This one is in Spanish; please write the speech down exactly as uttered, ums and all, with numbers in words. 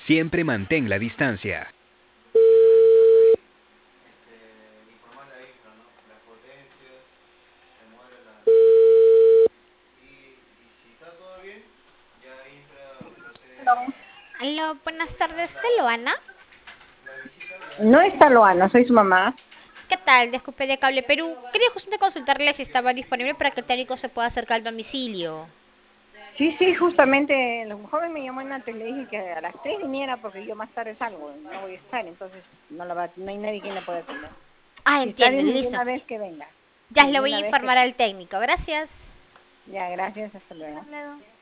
Siempre mantén la distancia. No, Aló, buenas tardes, ¿está Loana? no está Loana, soy su mamá. ¿Qué tal? Disculpe de Cable Perú. Quería justamente consultarle si estaba disponible para que el técnico se pueda acercar al domicilio. Sí, sí, justamente el joven me llamó antes, le dije que a las tres viniera porque yo más tarde salgo, no voy a estar, entonces no, la va, no hay nadie quien la pueda atender. Ah, Si está entiendo, bien, de listo. una vez que venga. Ya Sí, le de voy a una vez que informar venga. al técnico. Gracias. Ya, gracias, hasta Hasta luego. luego.